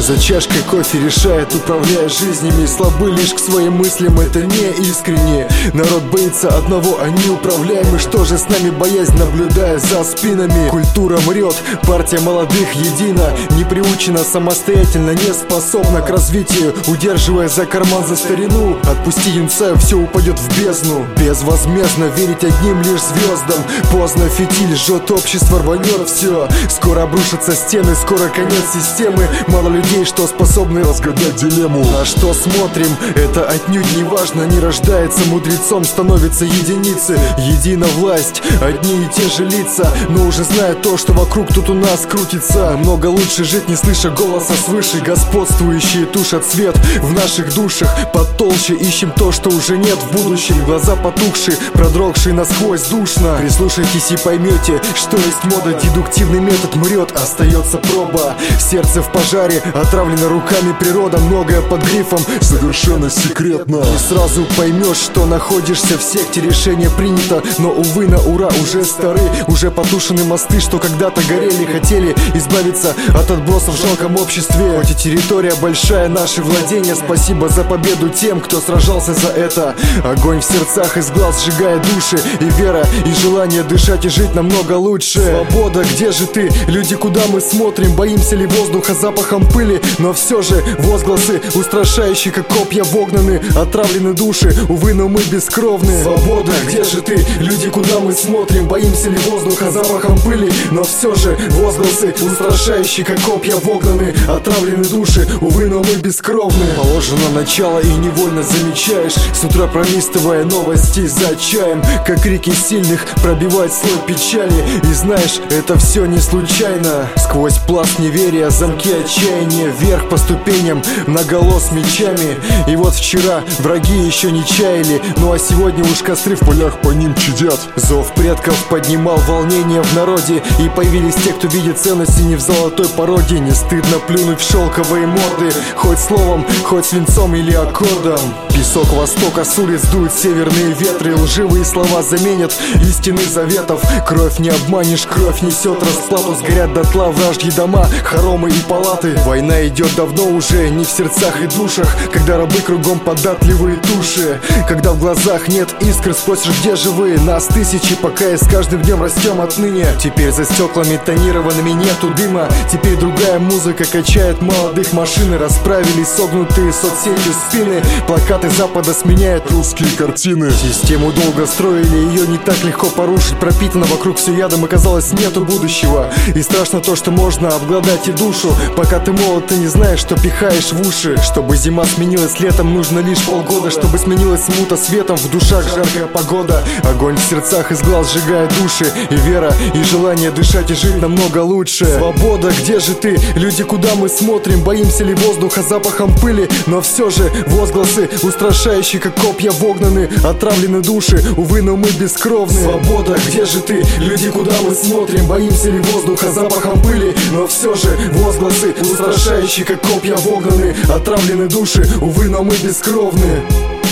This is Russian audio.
За чашкой кофе решает, управляя жизнями. Слабы лишь к своим мыслям, это не искренне. Народ боится одного, они управляемы. Что же с нами боязнь, наблюдая за спинами? Культура мрет, партия молодых едина. Не приучена, самостоятельно не способна к развитию, удерживая за карман за старину. Отпусти юнца, все упадет в бездну. Безвозмездно верить одним лишь звездам. Поздно, фитиль жжет общество, рванет все. Скоро обрушатся стены, скоро конец системы. Мало людей, что способны разгадать дилемму. На что смотрим, это отнюдь не важно. Не рождается мудрецом, становятся единицы. Едина власть, одни и те же лица. Но уже зная то, что вокруг тут у нас крутится. Много лучше жить, не слыша голоса свыше. Господствующие тушат свет в наших душах. Потолще ищем то, что уже нет в будущем. Глаза потухшие, продрогшие насквозь душно. Прислушайтесь и поймете, что есть мода. Дедуктивный метод мрет, остается проба. Сердце в пожаре, отравлено руками природа. Многое под грифом совершенно секретно. Не сразу поймешь, что находишься в секте. Решение принято, но увы на ура уже стары. Уже потушены мосты, что когда-то горели. Хотели избавиться от отбросов в жалком обществе. Хоть и территория большая, наши владения. Спасибо за победу тем, кто сражался за это. Огонь в сердцах из глаз сжигает души. И вера, и желание дышать и жить намного лучше. Свобода, где же ты? Люди, куда мы смотрим? Боимся ли воздуха запахом пыли? Но все же возгласы устрашающие, как копья вогнаны. Отравлены души, увы, но мы бескровны. Свобода, где же ты? Люди, куда мы смотрим? Боимся ли воздуха запахом пыли? Но все же возгласы устрашающие, как копья вогнаны. Отравлены души, увы, но мы бескровны. Положено начало и невольно замечаешь, с утра пролистывая новости за чаем, как крики сильных пробивают слой печали. И знаешь, это все не случайно. Сквозь пласт неверия, замки отчаяния, вверх по ступеням, наголо с мечами. И вот вчера враги еще не чаяли, ну а сегодня уж костры в полях по ним чадят. Зов предков поднимал волнение в народе, и появились те, кто видит ценности не в золотой породе. Не стыдно плюнуть в шелковые морды, хоть словом, хоть свинцом или аккордом. Песок востока с улиц дуют северные ветры. Лживые слова заменят истины заветов. Кровь не обманешь, кровь несет расплату. Сгорят дотла вражьи дома, хоромы и палаты. Война идет давно уже, не в сердцах и душах. Когда рабы кругом податливые туши. Когда в глазах нет искр, спросишь, где же вы? Нас тысячи, пока и с каждым днем растем отныне. Теперь за стеклами тонированными нету дыма. Теперь другая музыка качает молодых машины. Расправились согнутые соцсети спины. Плакаты запада сменяют русские картины. Систему долго строили, ее не так легко порушить. Пропитано вокруг все ядом, оказалось нету будущего. И страшно то, что можно обглодать и душу. Пока ты молод, ты не знаешь, что пихаешь в уши. Чтобы зима сменилась летом, нужно лишь полгода. Чтобы сменилась смута светом, в душах жаркая погода. Огонь в сердцах из глаз сжигает души. И вера, и желание дышать и жить намного лучше. Свобода, где же ты? Люди, куда мы смотрим? Боимся ли воздуха запахом пыли? Но все же возгласы устрашающие, как копья вогнаны. Отравлены души, увы, но мы бескровны. Свобода, где же ты? Люди, куда мы смотрим? Боимся ли воздуха запахом пыли? Но все же возгласы устрашающие, как копья вогнаны. Отравлены души, увы, но мы бескровны.